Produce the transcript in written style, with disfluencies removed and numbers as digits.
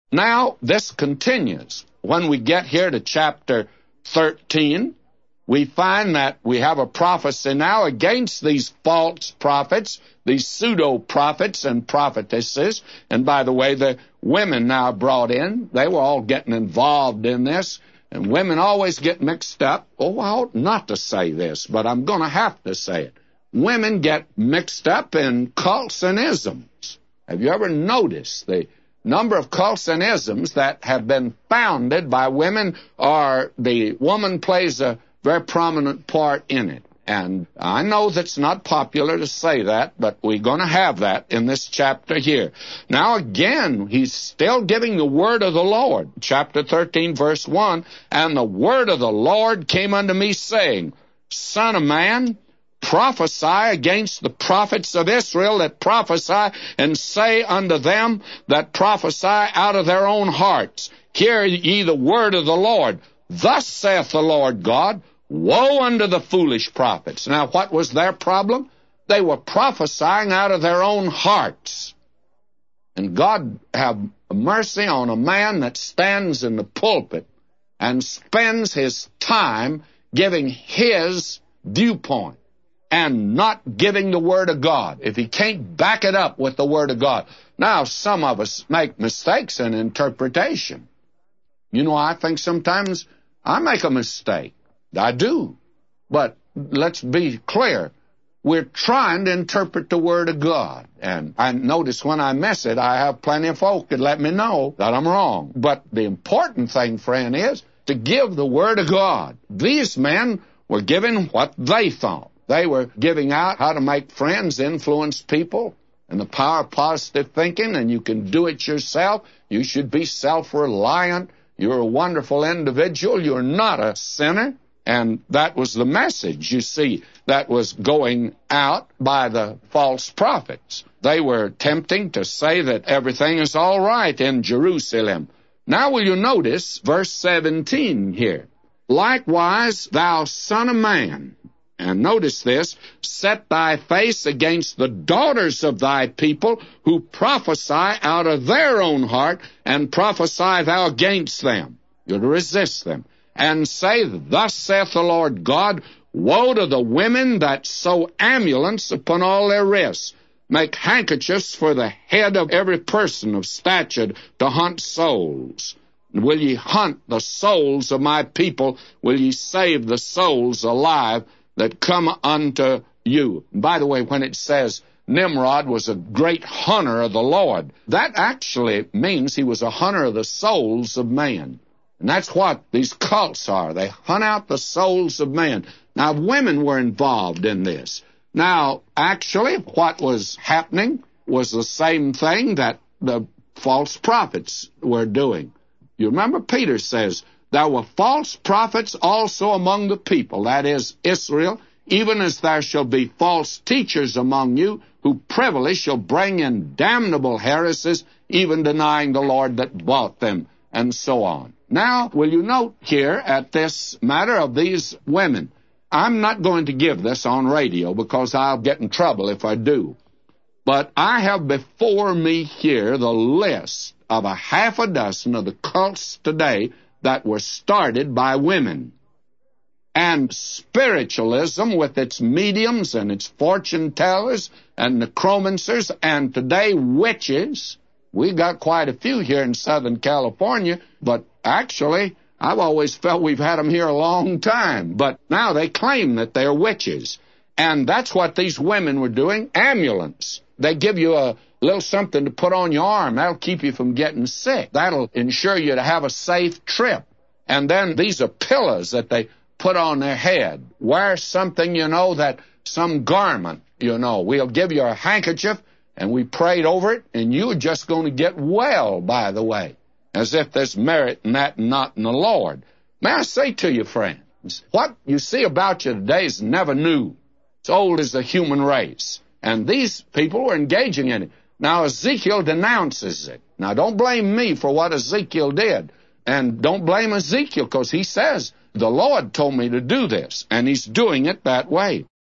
Now, this continues. When we get here to chapter 13, we find that we have a prophecy now against these false prophets, these pseudo-prophets and prophetesses. And by the way, the women now brought in, they were all getting involved in this. And women always get mixed up. Oh, I ought not to say this, but I'm going to have to say it. Women get mixed up in cults and isms. Have you ever noticed the number of cults and isms that have been founded by women, or the woman plays a very prominent part in it? And I know that's not popular to say that, but we're going to have that in this chapter here. Now again, he's still giving the word of the Lord. Chapter 13, verse 1, "And the word of the Lord came unto me, saying, Son of man, prophesy against the prophets of Israel that prophesy, and say unto them that prophesy out of their own hearts, Hear ye the word of the Lord. Thus saith the Lord God, Woe unto the foolish prophets." Now, what was their problem? They were prophesying out of their own hearts. And God have mercy on a man that stands in the pulpit and spends his time giving his viewpoint and not giving the Word of God, if he can't back it up with the Word of God. Now, some of us make mistakes in interpretation. You know, I think sometimes I make a mistake. I do. But let's be clear. We're trying to interpret the Word of God. And I notice when I miss it, I have plenty of folk that let me know that I'm wrong. But the important thing, friend, is to give the Word of God. These men were giving what they thought. They were giving out how to make friends, influence people, and the power of positive thinking, and you can do it yourself. You should be self-reliant. You're a wonderful individual. You're not a sinner. And that was the message, you see, that was going out by the false prophets. They were attempting to say that everything is all right in Jerusalem. Now will you notice verse 17 here? "Likewise, thou son of man," and notice this, "set thy face against the daughters of thy people, who prophesy out of their own heart, and prophesy thou against them." You're to resist them. "And say, Thus saith the Lord God, Woe to the women that sew amulets upon all their wrists, make handkerchiefs for the head of every person of stature to hunt souls. Will ye hunt the souls of my people? Will ye save the souls alive that come unto you?" By the way, when it says Nimrod was a great hunter of the Lord, that actually means he was a hunter of the souls of man. And that's what these cults are. They hunt out the souls of man. Now, women were involved in this. Now, actually, what was happening was the same thing that the false prophets were doing. You remember Peter says, "There were false prophets also among the people," that is, Israel, "even as there shall be false teachers among you, who privily shall bring in damnable heresies, even denying the Lord that bought them," and so on. Now, will you note here at this matter of these women? I'm not going to give this on radio because I'll get in trouble if I do. But I have before me here the list of a half a dozen of the cults today that were started by women. And spiritualism with its mediums and its fortune tellers and necromancers, and today witches. We got quite a few here in Southern California, but actually, I've always felt we've had them here a long time. But now they claim that they're witches. And that's what these women were doing, amulets. They give you a little something to put on your arm. That'll keep you from getting sick. That'll ensure you to have a safe trip. And then these are pillars that they put on their head. Wear something, that some garment, We'll give you a handkerchief, and we prayed over it, and you're just going to get well, by the way, as if there's merit in that and not in the Lord. May I say to you, friends, what you see about you today is never new. It's old as the human race. And these people were engaging in it. Now, Ezekiel denounces it. Now, don't blame me for what Ezekiel did. And don't blame Ezekiel, because he says, the Lord told me to do this, and he's doing it that way.